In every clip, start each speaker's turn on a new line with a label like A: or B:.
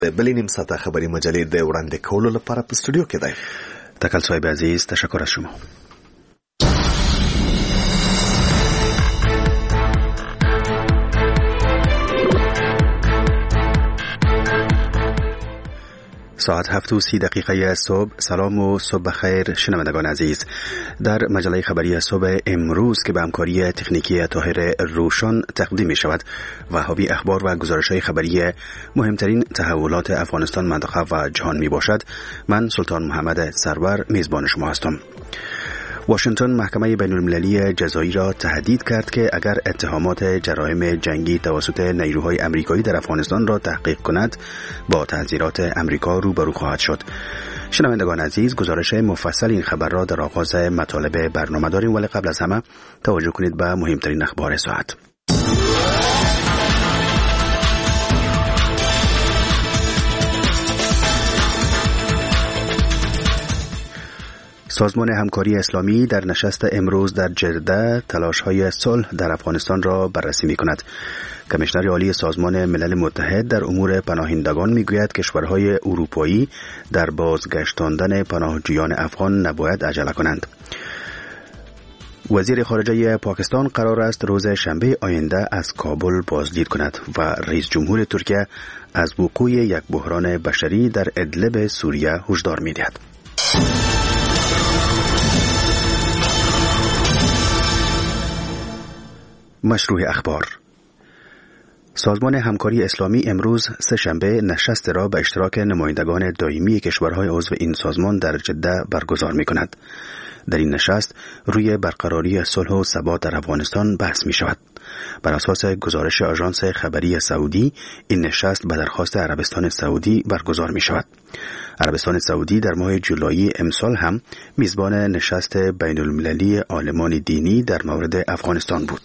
A: بلې نیم ساعته خبري مجلې د وړاندې کولو لپاره په استودیو کې دی.
B: تکل صاحب عزیز، تشکر از شما. ساعت 7:30 صبح. سلام و صبح بخیر شنوندگان عزیز. در مجله خبری صبح امروز که به همکاری تکنیکی طاهر روشن تقدیم می شود و حاوی اخبار و گزارش‌های خبری مهمترین تحولات افغانستان، منطقه و جهان می باشد، من سلطان محمد سرور میزبان شما هستم. واشنگتن محکمه بین المللی جزایی را تهدید کرد که اگر اتهامات جرایم جنگی توسط نیروهای آمریکایی در افغانستان را تحقیق کند، با تحذیرات آمریکا روبرو خواهد شد. شنوندگان عزیز، گزارش مفصل این خبر را در آغاز مطالب برنامه داریم، ولی قبل از همه توجه کنید به مهمترین اخبار ساعت. سازمان همکاری اسلامی در نشست امروز در جده تلاش‌های صلح در افغانستان را بررسی می‌کند. کمیشنر عالی سازمان ملل متحد در امور پناهندگان می‌گوید کشورهای اروپایی در بازگشتاندن پناهجویان افغان نباید عجله کنند. وزیر خارجه پاکستان قرار است روز شنبه آینده از کابل بازدید کند و رئیس جمهور ترکیه از وقوع یک بحران بشری در ادلب سوریه هشدار می‌دهد. مشروع اخبار. سازمان همکاری اسلامی امروز سه‌شنبه نشست را به اشتراک نمایندگان دائمی کشورهای عضو این سازمان در جده برگزار می‌کند. در این نشست روی برقراری صلح و ثبات در افغانستان بحث می‌شود. بر اساس گزارش آژانس خبری سعودی، این نشست به درخواست عربستان سعودی برگزار می‌شود. عربستان سعودی در ماه جولای امسال هم میزبان نشست بین‌المللی عالمان دینی در مورد افغانستان بود.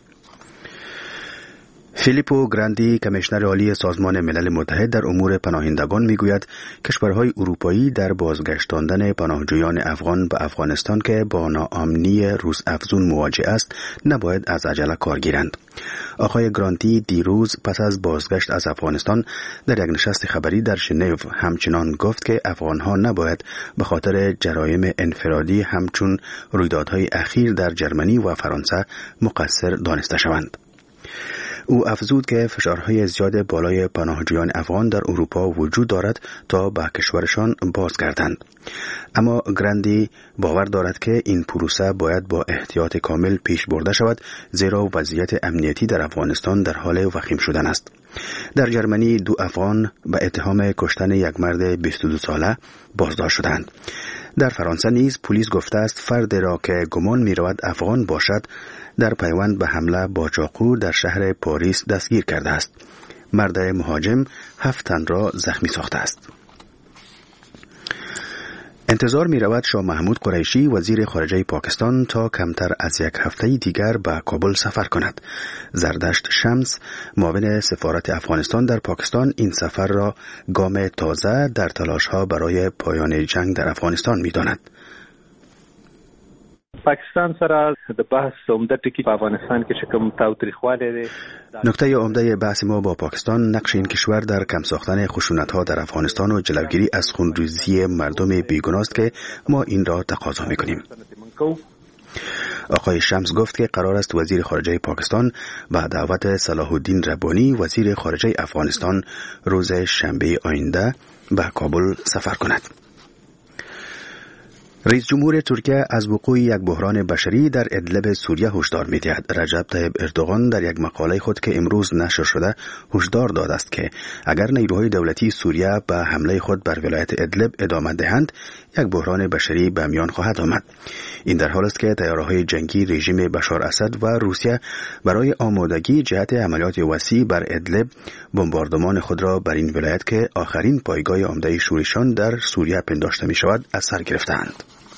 B: فیلیپو گراندی، کمیشنر عالی سازمان ملل متحد در امور پناهندگان میگوید کشورهای اروپایی در بازگشتاندن پناهجویان افغان به افغانستان که با ناامنی روزافزون مواجه است نباید از عجله کار گیرند. آقای گرانتی دیروز پس از بازگشت از افغانستان در یک نشست خبری در ژنو همچنان گفت که افغانها نباید به خاطر جرایم انفرادی همچون رویدادهای اخیر در جرمنی و فرانسه مقصر دانسته شوند. او افزود که فشارهای زیاد بالای پناهجویان افغان در اروپا وجود دارد تا به کشورشان بازگردند. اما گراندی باور دارد که این پروسه باید با احتیاط کامل پیش برده شود، زیرا وضعیت امنیتی در افغانستان در حال وخیم شدن است. در جرمنی 2 افغان به اتهام کشتن یک مرد 22 ساله بازداشت شدند. در فرانسه نیز پلیس گفته است فرد را که گمان می‌رود افغان باشد در پیوند به حمله با چاقو در شهر پاریس دستگیر کرده است. مرد مهاجم 7 تن را زخمی ساخته است. انتظار می رود شاه محمود قریشی وزیر خارجه پاکستان تا کمتر از یک هفته دیگر به کابل سفر کند. زردشت شمس، معاون سفارت افغانستان در پاکستان، این سفر را گام تازه در تلاش‌ها برای پایان جنگ در افغانستان می داند.
C: پاکستان سره د بحث عمده ټکی په افغانستان کې شکم تاوتریخواله ده.
B: نکته عمده بحث ما با پاکستان نقش این کشور در کم ساختن خشونت‌ها در افغانستان و جلوگیری از خونریزی مردم بیگناه است که ما این را تقاضا می‌کنیم. آقای شمس گفت که قرار است وزیر خارجه پاکستان به دعوت صلاح الدین ربانی وزیر خارجه افغانستان روز شنبه آینده به کابل سفر کند. رئیس جمهور ترکیه از وقوع یک بحران بشری در ادلب سوریه هشدار می‌دهد. رجب طیب اردوغان در یک مقاله خود که امروز نشر شده هشدار داده است که اگر نیروهای دولتی سوریه به حمله خود بر ولایت ادلب ادامه دهند، یک بحران بشری به میان خواهد آمد. این در حال است که طیاره‌های جنگی رژیم بشار اسد و روسیه برای آمادگی جهت عملیات وسیع بر ادلب بمباردمان خود را بر این ولایت که آخرین پایگاه عمده شورشیان در سوریه پنداشته می‌شود از سر گرفتند.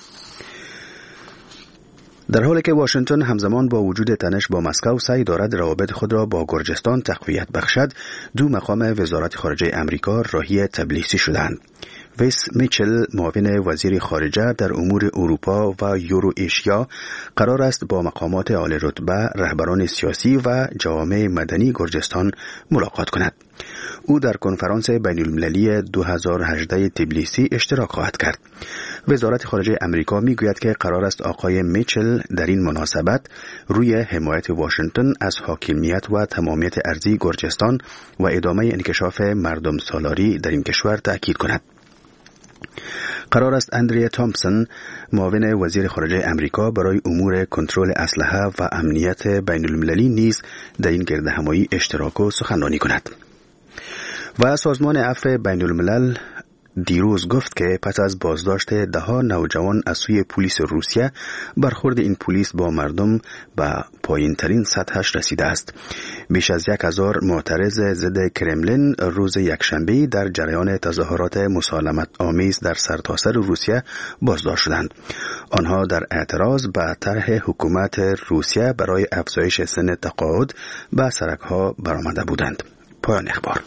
B: در حالی که واشنگتن همزمان با وجود تنش با مسکو سعی دارد روابط خود را با گرجستان تقویت بخشد، 2 مقام وزارت خارجه امریکا راهی تبلیسی شدند. ویس میچل، معاون وزیر خارجه در امور اروپا و یورو ایشیا، قرار است با مقامات عالی رتبه، رهبران سیاسی و جوامع مدنی گرجستان ملاقات کند. او در کنفرانس بین المللی 2018 تبلیسی اشتراک خواهد کرد. وزارت خارجه امریکا میگوید که قرار است آقای میچل در این مناسبت روی حمایت واشنگتن از حاکمیت و تمامیت ارضی گرجستان و ادامه انکشاف مردم سالاری در این کشور تأکید کند. قرار است اندریا تامپسون، معاون وزیر خارجه امریکا برای امور کنترل اسلحه و امنیت بین المللی نیز در این گردهمایی اشتراک و سخنرانی کند. و سازمان عفو بین الملل دیروز گفت که پس از بازداشت 10 نوجوان از سوی پلیس روسیه، برخورد این پلیس با مردم به پایین ترین سطحش رسیده است. بیش از 1000 معترض ضد کرملین روز یکشنبه در جریان تظاهرات مسالمت آمیز در سرتاسر روسیه بازداشت شدند. آنها در اعتراض به طرح حکومت روسیه برای افزایش سن تقاعد به سرک‌ها برآمده بودند. پایان اخبار.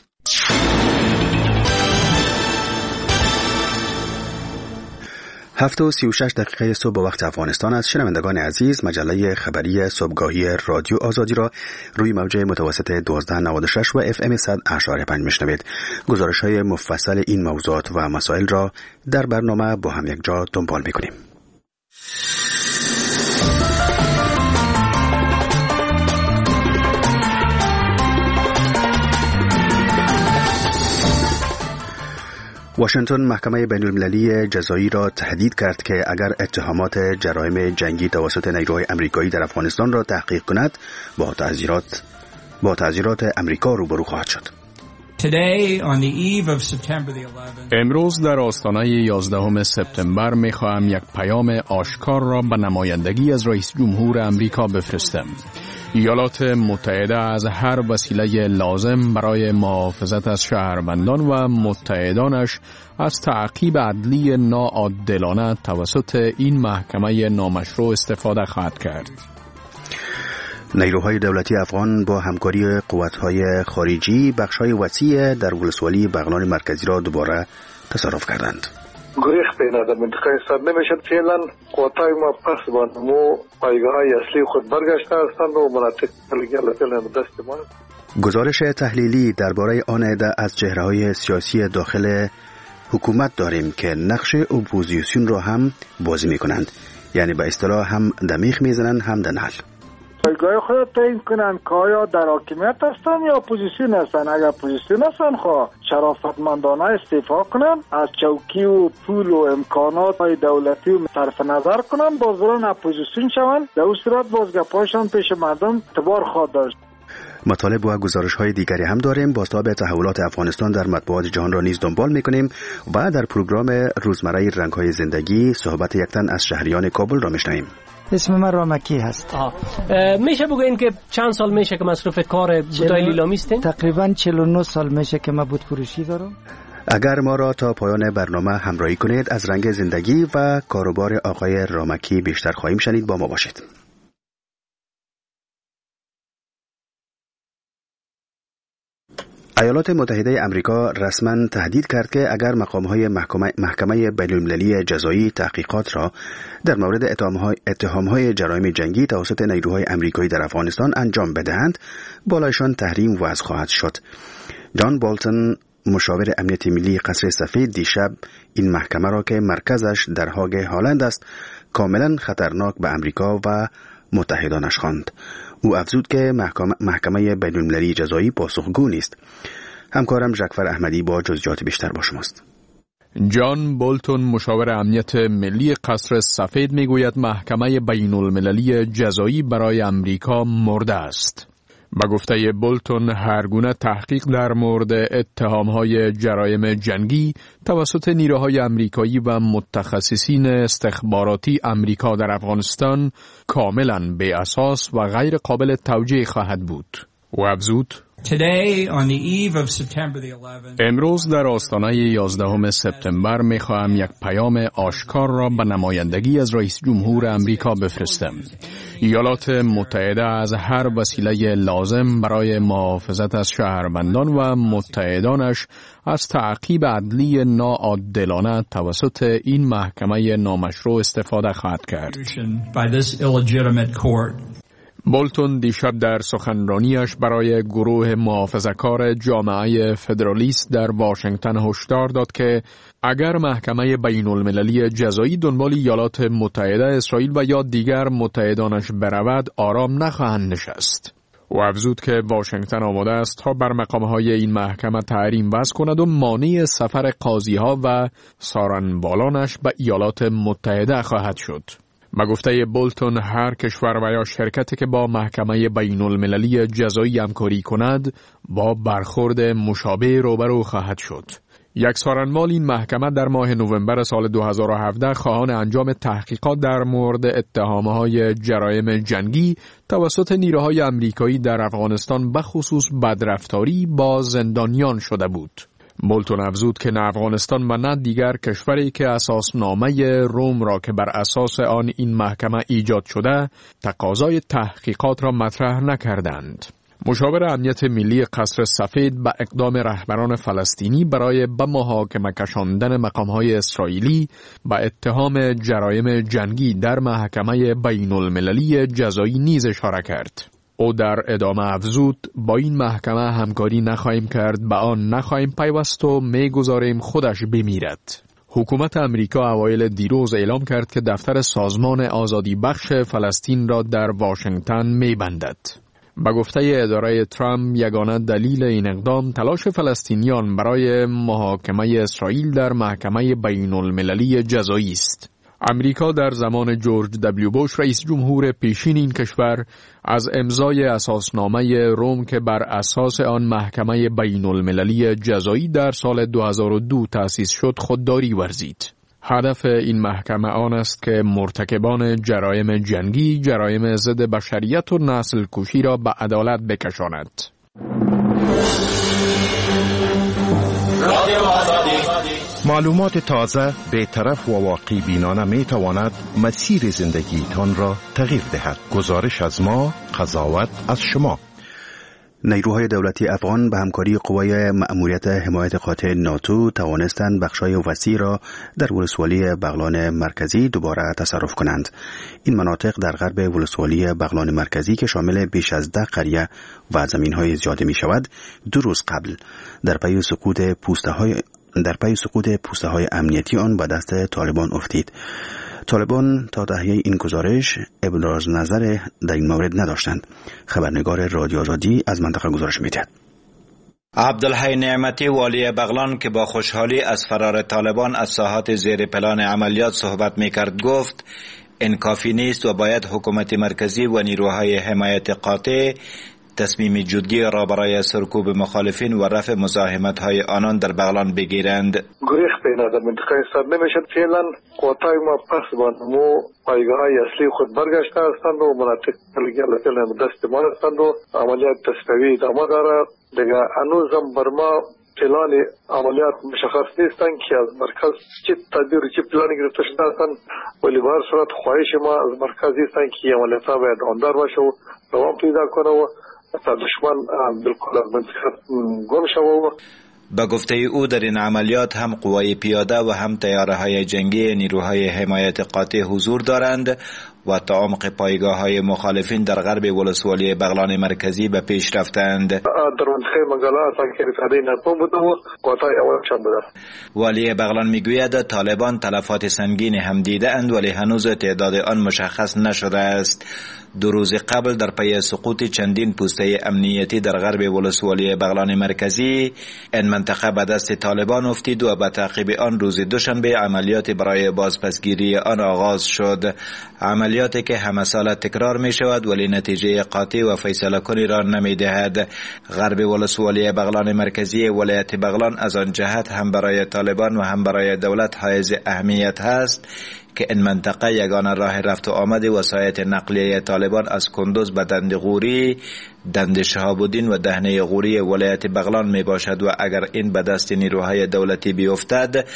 B: 7:36 صبح به وقت افغانستان است. شنوندگان عزیز، مجله خبری صبحگاهی رادیو آزادی را روی موج متوسط 1296 و FM 100.5 میشنوید. گزارش‌های مفصل این موضوعات و مسائل را در برنامه با هم یک جا دنبال می‌کنیم. واشنگتن محکمه بین المللی جزایی را تهدید کرد که اگر اتهامات جرایم جنگی توسط نیروهای آمریکایی در افغانستان را تحقیق کند، با تعزیرات آمریکا روبرو خواهد شد.
D: امروز در آستانه 11 سپتامبر می‌خواهم یک پیام آشکار را به نمایندگی از رئیس جمهور آمریکا بفرستم. ایالات متحده از هر وسیله لازم برای محافظت از شهروندان و متحدانش از تعقیب عدلی ناعادلانه توسط این محکمه نامشروع استفاده خواهد کرد.
B: نیروهای دولتی افغان با همکاری قوت‌های خارجی بخش‌های وسیع در ولسوالی بغلان مرکزی را دوباره تصرف کردند.
E: گریخ پیدا در منطقه سر نمیشد. فعلا قوتای ما پس با نمو پایگاه‌های اصلی خود برگشته هستند و مناطق فعلا دست ما.
B: گزارش تحلیلی درباره آن عده از چهره‌های سیاسی داخل حکومت داریم که نقش اپوزیسیون را هم بازی می‌کنند، یعنی به اصطلاح هم دمیخ می‌زنند هم دنال.
E: پایگاه خود تعیین کنند که آیا در حاکمیت هستند یا اپوزیسیون هستند. اگر اپوزیسیون هستند شرافتمندانه استعفا کنند، از چوکی و پول و امکانات دولتی صرف نظر کنند، بازداران اپوزیسیون شوند. در اون صورت بازگپایشان پیش مردم اعتبار خواهد داشت.
B: مطالب و گزارش‌های دیگری هم داریم. بازتاب تحولات افغانستان در مطبوعات جهان را نیز دنبال می‌کنیم و در پروگرام روزمره رنگ‌های زندگی صحبت یک تن از شهریان کابل را می‌شنویم.
F: اسم من رامکی هست.
G: میشه بگوین که چند سال میشه که مصروف کار بودای لیلامی هستین؟
F: تقریبا 49 سال میشه که من بود فروشی دارم.
B: اگر ما را تا پایان برنامه همراهی کنید، از رنگ زندگی و کاروبار آقای رامکی بیشتر خواهیم شنید. با ما باشید. ایالات متحده آمریکا رسما تهدید کرد که اگر مقام‌های محکمه بین‌المللی جزایی تحقیقات را در مورد اتهام‌های جرایم جنگی توسط نیروهای آمریکایی در افغانستان انجام بدهند، بالایشان تحریم وضع خواهد شد. جان بولتون، مشاور امنیت ملی قصر سفید، دیشب این محکمه را که مرکزش در هاگ هالند است، کاملا خطرناک به آمریکا و متحدانش خواند. او افزود که محکمه بین‌المللی جزایی پاسخگو نیست. همکارم ژکفر احمدی با جزئیات بیشتر با شماست.
D: جان بولتون، مشاور امنیت ملی قصر سفید، میگوید محکمه بین‌المللی جزایی برای امریکا مرده است. به گفته بولتون، هرگونه تحقیق در مورد اتهام‌های جرایم جنگی توسط نیروهای آمریکایی و متخصصین استخباراتی آمریکا در افغانستان کاملاً بی اساس و غیر قابل توجیه خواهد بود. و افزود: امروز در آستانه 11 سپتامبر می‌خواهم یک پیام آشکار را به نمایندگی از رئیس جمهور آمریکا بفرستم. ایالات متحده از هر وسیله لازم برای محافظت از شهروندان و متحدانش از تعقیب عدلی ناعادلانه توسط این محکمه نامشروع استفاده خواهد کرد. بولتون دیشب در سخنرانیش برای گروه محافظه‌کار جامعه فدرالیست در واشنگتن هشدار داد که اگر محکمه بین المللی جزایی دنبال ایالات متحده اسرائیل و یا دیگر متحدانش برود آرام نخواهند نشست. او افزود که واشنگتن آماده است تا بر مقامهای این محکمه تحریم وضع کند و مانع سفر قاضی‌ها و سارنوالانش به ایالات متحده خواهد شد. به گفته بولتون هر کشور و یا شرکتی که با محکمه بین المللی جزایی همکاری کند با برخورد مشابه روبرو خواهد شد. یک سارنوال این محکمه در ماه نوامبر سال 2017 خواهان انجام تحقیقات در مورد اتهامهای جرایم جنگی توسط نیروهای آمریکایی در افغانستان به خصوص بدرفتاری با زندانیان شده بود. بولتون افزود که نه افغانستان و نه دیگر کشوری که اساسنامه روم را که بر اساس آن این محکمه ایجاد شده تقاضای تحقیقات را مطرح نکردند. مشاور امنیت ملی قصر سفید به اقدام رهبران فلسطینی برای به محاکمه کشاندن مقامهای اسرائیلی به اتهام جرایم جنگی در محکمه بین المللی جزایی نیز اشاره کرد. او در ادامه افزود با این محکمه همکاری نخواهیم کرد، به آن نخواهیم پیوست و میگذاریم خودش بمیرد. حکومت امریکا اوایل دیروز اعلام کرد که دفتر سازمان آزادی بخش فلسطین را در واشنگتن میبندد. به گفته اداره ترامپ یگانه دلیل این اقدام تلاش فلسطینیان برای محاکمه اسرائیل در محکمه بین المللی جزایی است. امریکا در زمان جورج دبلیو بوش رئیس جمهور پیشین این کشور از امضای اساسنامه روم که بر اساس آن محکمه بین المللی جزایی در سال 2002 تأسیس شد خودداری ورزید. هدف این محکمه آن است که مرتکبان جرایم جنگی، جرایم ضد بشریت و نسل کشی را به عدالت بکشاند.
H: معلومات تازه، بی‌طرف و واقعی بینانه می تواند مسیر زندگیتان را تغییر دهد. گزارش از ما، قضاوت از شما.
B: نیروهای دولتی افغان به همکاری قوای مأموریت حمایت قاطع ناتو توانستند بخشای وسیع را در ولسوالی بغلان مرکزی دوباره تصرف کنند. این مناطق در غرب ولسوالی بغلان مرکزی که شامل بیش از 10 قریه و زمین‌های زیاده می شود، 2 روز قبل در پی سقوط پوسته های امنیتی آن به دست طالبان افتید. طالبان تا تهیه این گزارش ابراز نظر در این مورد نداشتند. خبرنگار رادیو آزادی از منطقه گزارش می‌دهد.
I: عبدالحی نعمتی والی بغلان که با خوشحالی از فرار طالبان از ساحات زیر پلان عملیات صحبت می‌کرد گفت این کافی نیست و باید حکومت مرکزی و نیروهای حمایت قاطع تصمیم جدی را برای سرکوب مخالفین و رفع مزاحمت‌های آنان در بغلان بگیرند.
E: گریخ پیدا در منطقه سر نمیشد. فعلا قوتای ما پس بانمو پایگاه‌های اصلی خود برگشته هستند و مناطق فعلا دست ما هستند و عملیات تصفیه‌ای ادامه دارد. دیگه هنوزم بر ما پلان عملیات مشخص نیستند که از مرکز چه تدبیر چه پلانی گرفته شده هستند، ولی به هر صورت خواهش ما از مرکز است که عملیات‌ها باید آمدار باشه و دوام پیدا کنه و تا دشمن بالکل از منطقه گم شود.
I: به گفته او در این عملیات هم قوای پیاده و هم طیاره‌های جنگی نیروهای حمایت قاطع حضور دارند و تا عمق پایگاه‌های مخالفین در غرب ولسوالی بغلان مرکزی به پیش رفتند.
E: در منطقه مگالا تاکیرفاده نتون بوده و قوای اولشان بوده.
I: والی بغلان میگوید طالبان تلفات سنگین هم دیده اند ولی هنوز تعداد آن مشخص نشده است. 2 روز قبل در پی سقوط چندین پوسته امنیتی در غرب ولسوالی بغلان مرکزی این منطقه به دست طالبان افتید و به تعقیب آن روز دوشنبه عملیات برای بازپسگیری آن آغاز شد. عملیاتی که همه سال تکرار می شود ولی نتیجه قاطع و فیصله کنی را نمی دهد. غرب ولسوالی بغلان مرکزی ولایت بغلان از آن جهت هم برای طالبان و هم برای دولت حائز اهمیت هست که این منطقه یگانه راه رفت و آمد وسایط نقلیه طالبان از کندوز به دند غوری، دند شهاب الدین و دهنه غوری ولایت بغلان می باشد و اگر این به دست نیروهای دولتی بیفتد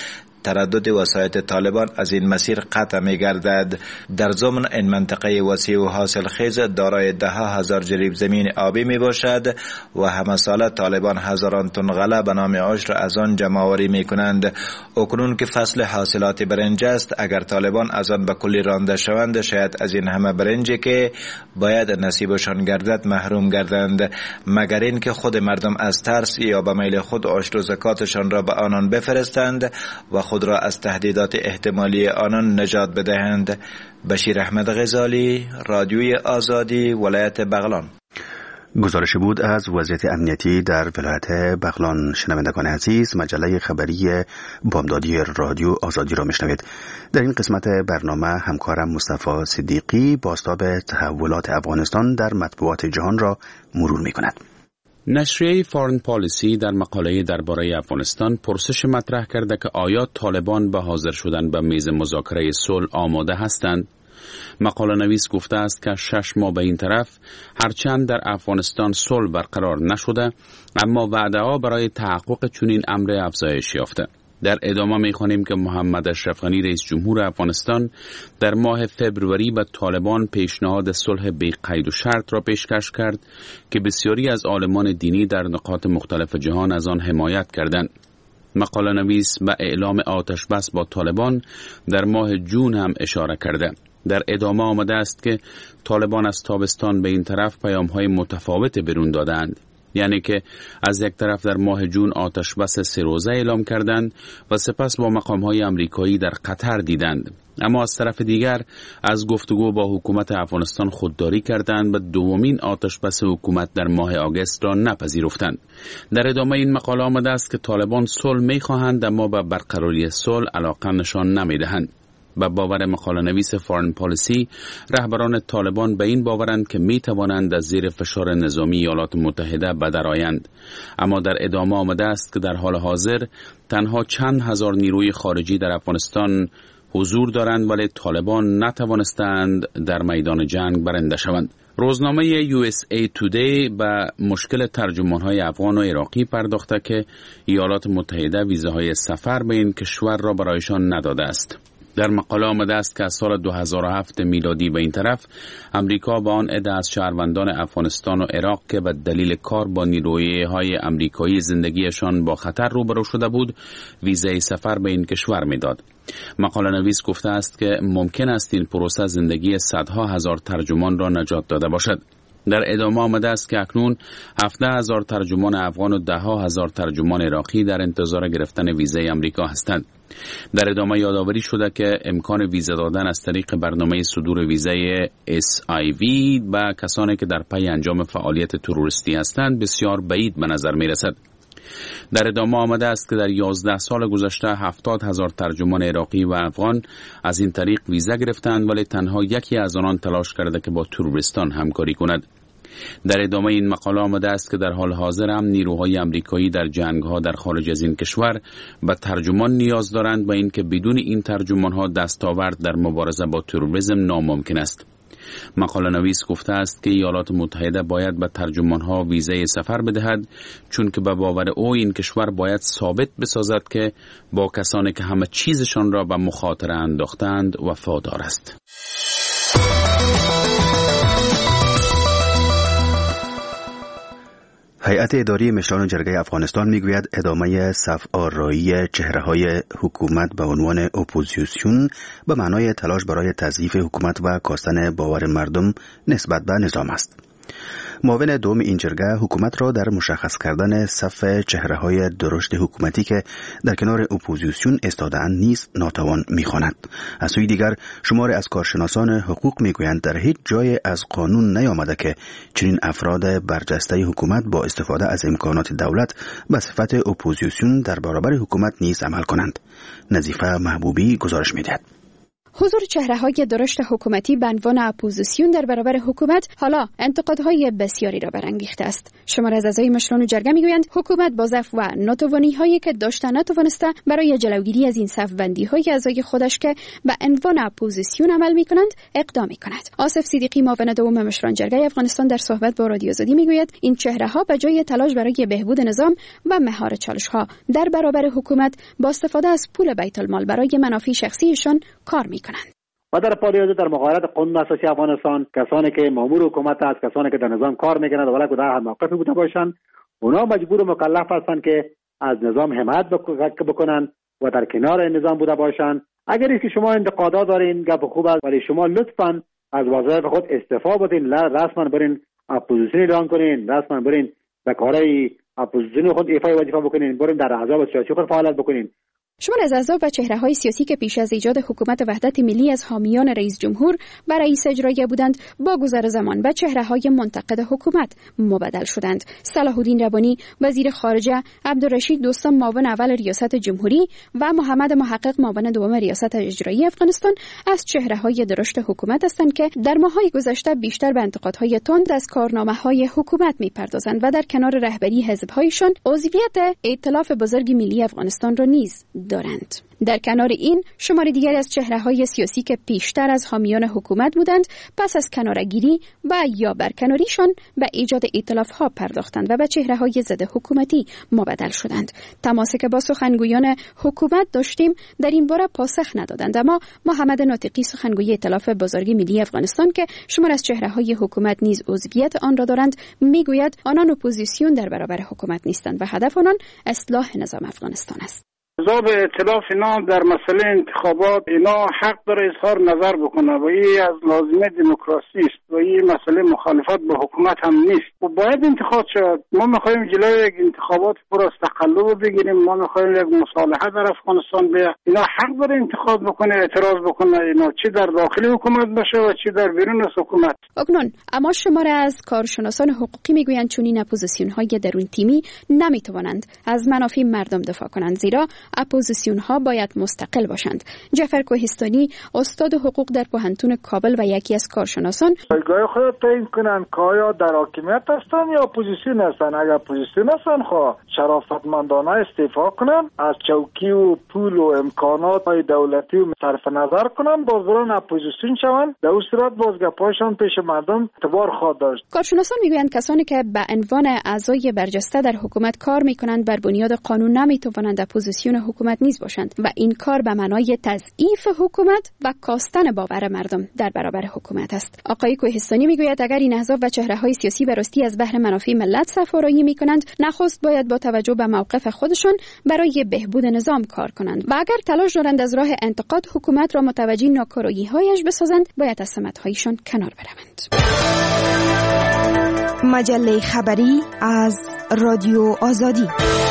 I: تردد وسایط طالبان از این مسیر قطع می گردد. در ضمن این منطقه وسیع و حاصل خیز دارای ده ها هزار جریب زمین آبی می باشد و همه ساله طالبان هزاران تن غله به نام عشر از آن جمع آوری می کنند. اکنون که فصل حاصلات برنج است، اگر طالبان از آن به کلی رانده شوند، شاید از این همه برنجی که باید نصیبشان گردد محروم گردند، مگر این که خود مردم از ترس یا به میل خود عشر و زکاتشان را به آنان بفرستند و خود را از تهدیدات احتمالی آنان نجات بدهند. بشیر احمد غزالی، رادیوی آزادی، ولایت بغلان.
B: گزارش بود از وضعیت امنیتی در ولایت بغلان. شنوندگان عزیز، مجله خبری بامدادی رادیو آزادی را میشنوید. در این قسمت برنامه همکارم مصطفی صدیقی بازتاب تحولات افغانستان در مطبوعات جهان را مرور میکند.
J: نشریه فارن پالیسی در مقاله درباره افغانستان پرسش مطرح کرده که آیا طالبان به حاضر شدن به میز مذاکره صلح آماده هستند؟ مقاله نویس گفته است که 6 ماه به این طرف هرچند در افغانستان صلح برقرار نشده، اما وعده‌ها برای تحقق چنین امر افزایش یافته. در ادامه می‌خوانیم که محمد اشرف غنی رئیس جمهور افغانستان در ماه فوریه به طالبان پیشنهاد صلح بی قید و شرط را پیشکش کرد که بسیاری از عالمان دینی در نقاط مختلف جهان از آن حمایت کردند. مقاله نویس به اعلام آتش بس با طالبان در ماه جون هم اشاره کرده. در ادامه آمده است که طالبان از تابستان به این طرف پیام‌های متفاوت برون دادند، یعنی که از یک طرف در ماه جون آتش بس 3 روزه اعلام کردند و سپس با مقام‌های آمریکایی در قطر دیدند، اما از طرف دیگر از گفتگو با حکومت افغانستان خودداری کردند و دومین آتش بس حکومت در ماه آگوست را نپذیرفتند. در ادامه این مقاله آمده است که طالبان صلح می‌خواهند اما به برقراری صلح علاقه نشان نمی‌دهند. به باور مقاله نویس فارن پالیسی، رهبران طالبان به این باورند که می توانند از زیر فشار نظامی ایالات متحده بدرآیند، اما در ادامه آمده است که در حال حاضر تنها چند هزار نیروی خارجی در افغانستان حضور دارند ولی طالبان نتوانستند در میدان جنگ برنده شوند. روزنامه USA Today به مشکل ترجمان‌های افغان و عراقی پرداخته که ایالات متحده ویزاهای سفر به این کشور را برایشان نداده است. در مقاله آمده است که از سال 2007 میلادی به این طرف امریکا با آن عده از شهروندان افغانستان و عراق که به دلیل کار با نیروهای امریکایی زندگیشان با خطر روبرو شده بود ویزای سفر به این کشور میداد. مقاله نویس گفته است که ممکن است این پروسه زندگی صدها هزار ترجمان را نجات داده باشد. در ادامه آمده است که اکنون 17,000 ترجمان افغان و 10,000 ترجمان عراقی در انتظار گرفتن ویزای امریکا هستند. در ادامه یادآوری شده که امکان ویزا دادن از طریق برنامه صدور ویزای SIV به کسانی که در پی انجام فعالیت تروریستی هستند بسیار بعید به نظر می رسد. در ادامه آمده است که در 11 سال گذشته 70,000 ترجمان عراقی و افغان از این طریق ویزا گرفتند ولی تنها یکی از آنان تلاش کرده که با تروریستان همکاری کند. در ادامه این مقاله آمده است که در حال حاضر هم نیروهای امریکایی در جنگ‌ها در خارج از این کشور به ترجمان نیاز دارند و اینکه بدون این ترجمان‌ها دستاورد در مبارزه با تروریسم ناممکن است. مقاله نویس گفته است که ایالات متحده باید به ترجمان‌ها ویزای سفر بدهد، چون که به باور او این کشور باید ثابت بسازد که با کسانی که همه چیزشان را به مخاطره انداختند وفادار است.
B: هیئت اداری مشران جرگه افغانستان میگوید ادامه صف آرایی چهره‌های حکومت به عنوان اپوزیسیون به معنای تلاش برای تضعیف حکومت و کاستن باور مردم نسبت به نظام است. معاون دوم این جرگه حکومت را در مشخص کردن صف چهره‌های درشت حکومتی که در کنار اپوزیسیون ایستاده‌اند نیز ناتوان می‌خواند. از سوی دیگر شماری از کارشناسان حقوق میگویند در هیچ جای از قانون نیامده که چنین افراد برجسته حکومت با استفاده از امکانات دولت به صفت اپوزیسیون در برابر حکومت نیز عمل کنند. نظیفه محبوبی گزارش می‌دهد.
K: حضور چهره‌های درشت حکومتی به عنوان اپوزیسیون در برابر حکومت حالا انتقادهای بسیاری را برانگیخته است. شماری از اعضای مشران و جرگه میگویند حکومت با ضعف و ناتوانی‌هایی که داشته نتوانسته برای جلوگیری از این صف‌بندی‌های اعضای خودش که به عنوان اپوزیسیون عمل می‌کنند اقدام می‌کند. آصف صدیقی معاون دوم مشران جرگه افغانستان در صحبت با رادیو آزادی میگوید این چهره‌ها به جای تلاش برای بهبود نظام و مهار چالش‌ها در برابر حکومت با استفاده از پول بیت المال برای منافع شخصیشان کار می‌کنند.
L: و در پالیوزه در مقایرت قانون اساسی افغانستان کسانی که مامور حکومت است، کسانی که در نظام کار میکنند ولکه در موقفی بوده باشند، اونا مجبور و مکلف هستند که از نظام حمایت بکنند و در کنار نظام بوده باشند. اگر است که شما انتقادات دارین گپ خوب است، ولی شما لطفاً از وظایف خود استعفا بدین، رسما برین اپوزیسیون اعلان کنین، رسما برین به کارهای اپوزیسیون خود ایفای وظیفه بکنین، برین در احزاب سیاسی خود فعالیت بکنین.
K: شمار از احزاب و چهره‌های سیاسی که پیش از ایجاد حکومت وحدت ملی از حامیان رئیس جمهور و رئیس اجرایی بودند با گذر زمان به چهره‌های منتقد حکومت مبدل شدند. صلاح الدین ربانی وزیر خارجه، عبدالرشید دوستان معاون اول ریاست جمهوری و محمد محقق معاون دوم ریاست اجرایی افغانستان از چهره‌های درشت حکومت هستند که در ماه‌های گذشته بیشتر به انتقادهای تند از کارنامه‌های حکومت می‌پردازند و در کنار رهبری حزب‌هایشان عضویت ائتلاف بزرگ ملی افغانستان را نیز دارند. در کنار این شماری دیگری از چهره‌های سیاسی که پیشتر از حامیان حکومت بودند پس از کناره‌گیری و یا برکناریشان به ایجاد ائتلاف‌ها پرداختند و به چهره‌های ضد حکومتی مبدل شدند. تماسی که با سخنگویان حکومت داشتیم در این باره پاسخ ندادند، اما محمد ناطقی سخنگوی ائتلاف بزرگ ملی افغانستان که شمار از چهره‌های حکومت نیز عضویت آن را دارند میگوید آنان اپوزیسیون در برابر حکومت نیستند و هدف آنان اصلاح نظام افغانستان است.
E: حزب ائتلاف اینا در مسئله انتخابات اینا حق داره اظهار نظر بکنه و این از لازمه دموکراسی است و این مسئله مخالفت با حکومت هم نیست و باید انتخاب شود. ما میخوایم جلوی یک انتخابات پر از تقلب بگیریم، ما میخوایم یک مصالحه در افغانستان بیاد. اینا حق داره انتخاب بکنه، اعتراض بکنه، اینا چی در داخل حکومت باشه و چی در بیرون از حکومت.
K: اکنون اما شماره از کارشناسان حقوقی میگویند چون این اپوزیسیون‌های درون تیمی نمیتوانند از منافع مردم دفاع کنند، زیرا اپوزیسیون ها باید مستقل باشند. جعفر کوهستانی استاد حقوق در پوهنتون کابل و یکی از کارشناسان
E: جایگاه خود تعیین کنند که آیا در حاکمیت هستند یا اپوزیسیون هستند. اگر اپوزیسیون هستند شرافتمندانه استعفا کنند، از چوکی و پول و امکانات های دولتی و صرف نظر کنند، بازداران اپوزیسیون شوند. در اون صورت بازگپایشان پیش مردم اعتبار خواهد داشت.
K: کارشناسان میگویند کسانی که به عنوان اعضای برجسته در حکومت کار میکنند بر بنیاد قانون نمیتوانند اپوزیسیون حکومت نیز باشند و این کار به معنای تضعیف حکومت و کاستن باور مردم در برابر حکومت است. آقای کوهستانی میگوید اگر این احزاب و چهره‌های سیاسی به راستی از بهر منافع ملت صف‌آرایی میکنند، نخست باید با توجه به موقف خودشان برای بهبود نظام کار کنند و اگر تلاش دارند از راه انتقاد حکومت را متوجه ناکارایی‌هایش بسازند، باید از سمت‌هایشان کنار بروند.
M: مجله خبری از رادیو آزادی.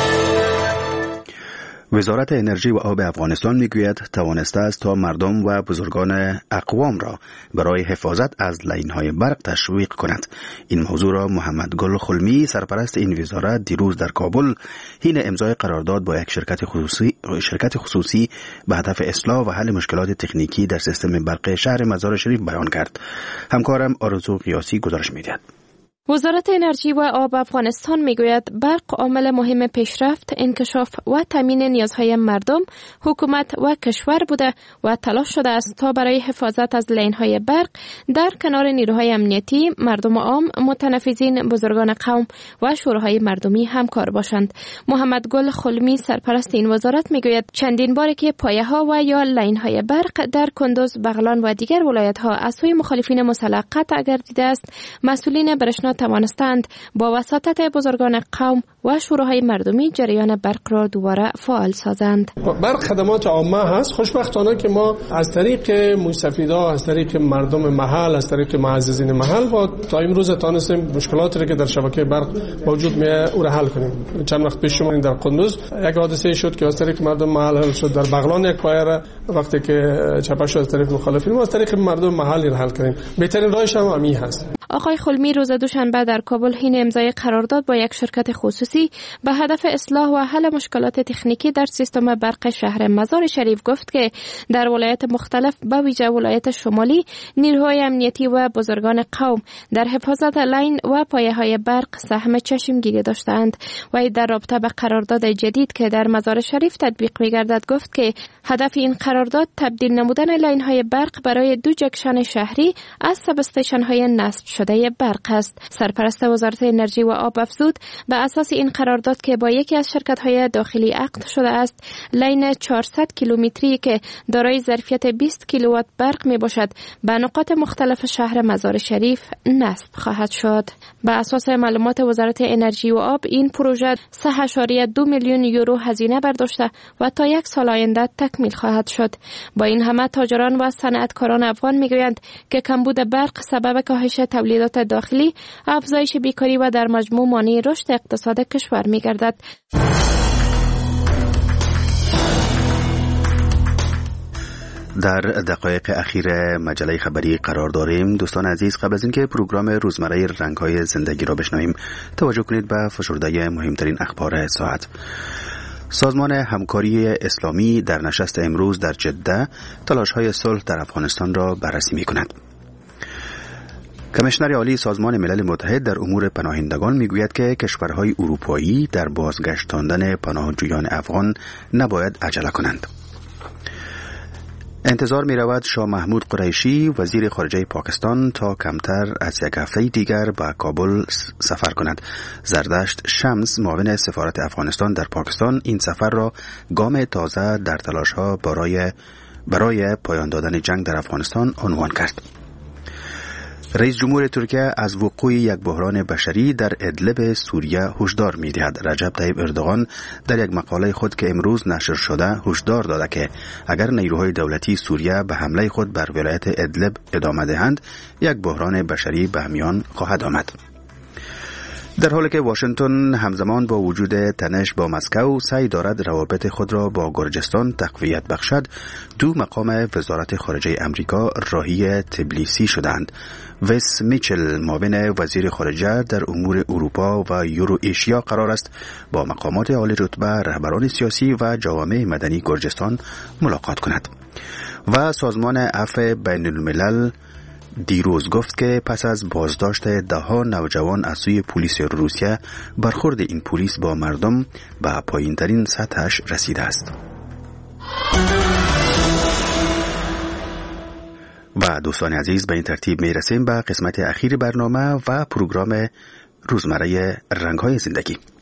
B: وزارت انرژی و آب افغانستان میگوید توانسته است تا مردم و بزرگان اقوام را برای حفاظت از لین‌های برق تشویق کند. این موضوع را محمد گل خلمی سرپرست این وزارت دیروز در کابل حین امضای قرارداد با یک شرکت خصوصی به هدف اصلاح و حل مشکلات تکنیکی در سیستم برق شهر مزار شریف بیان کرد. همکارم آرزو قیاسی گزارش می‌دهد.
N: وزارت انرژی و آب افغانستان میگوید برق عامل مهم پیشرفت، انکشاف و تامین نیازهای مردم، حکومت و کشور بوده و تلاش شده است تا برای حفاظت از لین‌های برق در کنار نیروهای امنیتی، مردم عام، متنفذین، بزرگان قوم و شوراهای مردمی همکار باشند. محمد گل خلمی سرپرست این وزارت میگوید چندین باره که پایه‌ها و یا لین‌های برق در کندوز، بغلان و دیگر ولایت‌ها از سوی مخالفین مسلح قطع گردیده است. مسئولین برشنا توانستند با وساطت بزرگان قوم و شوراهای مردمی جریان برق را دوباره فعال سازند.
O: برق خدمات عامه هست. خوشبختانه که ما از طریق مستفیدا، از طریق مردم محل، از طریق معززین محل و تا امروز تانستیم مشکلاتی را که در شبکه برق موجود میه او را حل کنیم. چند وقت پیش شما در قندوز یک حادثه شد که از طریق مردم محل حل شد. در بغلان یک پایه وقتی که چپش از طریق مخالفین و از طریق مردم محل حل کردیم. بهترین راهش هم همین هست.
N: آقای خلمی روز دوشنبه در کابل حین امضای قرارداد با یک شرکت خصوصی به هدف اصلاح و حل مشکلات تکنیکی در سیستم برق شهر مزار شریف گفت که در ولایات مختلف به ویژه ولایت شمالی نیروهای امنیتی و بزرگان قوم در حفاظت لاین و پایه‌های برق سهم چشمگیری داشتند. و در رابطه به قرارداد جدید که در مزار شریف تطبیق می‌گردد گفت که هدف این قرارداد تبدیل نمودن لاین‌های برق برای 2 جکشن شهری از سب استیشن‌های نصب شده برق است. سرپرست وزارت انرژی و آب افزود به اساس این قرارداد که با یکی از شرکت‌های داخلی عقد شده است، لاین 400 کیلومتری که دارای ظرفیت 20 کیلووات برق میباشد به نقاط مختلف شهر مزار شریف نصب خواهد شد. به اساس معلومات وزارت انرژی و آب این پروژه 3.2 میلیون یورو هزینه برداشته و تا 1 سال آینده تکمیل خواهد شد. با این همه تاجران و صنعتکاران افغان میگویند که کمبود برق سبب کاهش تولیدات داخلی، افزایش بیکاری و در مجموع مانع رشد اقتصاد کشور میگردد.
B: در دقایق اخیر مجله خبری قرار داریم. دوستان عزیز، قبل از اینکه پروگرام روزمره رنگ‌های زندگی را بشنویم، توجه کنید به فشرده مهمترین اخبار ساعت. سازمان همکاری اسلامی در نشست امروز در جده تلاش‌های صلح در افغانستان را بررسی می‌کند. کمیشنر عالی سازمان ملل متحد در امور پناهندگان میگوید که کشورهای اروپایی در بازگشتاندن پناهجویان افغان نباید عجله کنند. انتظار می رود شاه محمود قریشی وزیر خارجه پاکستان تا کمتر از 1 هفته دیگر به کابل سفر کند. زردشت شمس معاون سفارت افغانستان در پاکستان این سفر را گام تازه در تلاش‌ها برای پایان دادن جنگ در افغانستان عنوان کرد. رئیس جمهور ترکیه از وقوع یک بحران بشری در ادلب سوریه هشدار می‌دهد. رجب طیب اردوغان در یک مقاله خود که امروز نشر شده هشدار داده که اگر نیروهای دولتی سوریه به حمله خود بر ولایت ادلب ادامه دهند، یک بحران بشری به میان خواهد آمد. در حالی که واشنگتن همزمان با وجود تنش با مسکو سعی دارد روابط خود را با گرجستان تقویت بخشد، 2 مقام وزارت خارجه امریکا راهی تبلیسی شدند. ویس میچل معاون وزیر خارجه در امور اروپا و یورو ایشیا قرار است با مقامات عالی رتبه، رهبران سیاسی و جوامع مدنی گرجستان ملاقات کند. و سازمان عفو بین الملل دیروز گفت که پس از بازداشت 10 نوجوان از سوی پلیس روسیه، برخورد این پلیس با مردم به پایین‌ترین سطحش رسیده است. و دوستان عزیز، به این ترتیب می رسیم به قسمت اخیر برنامه و پروگرام روزمره رنگ‌های زندگی.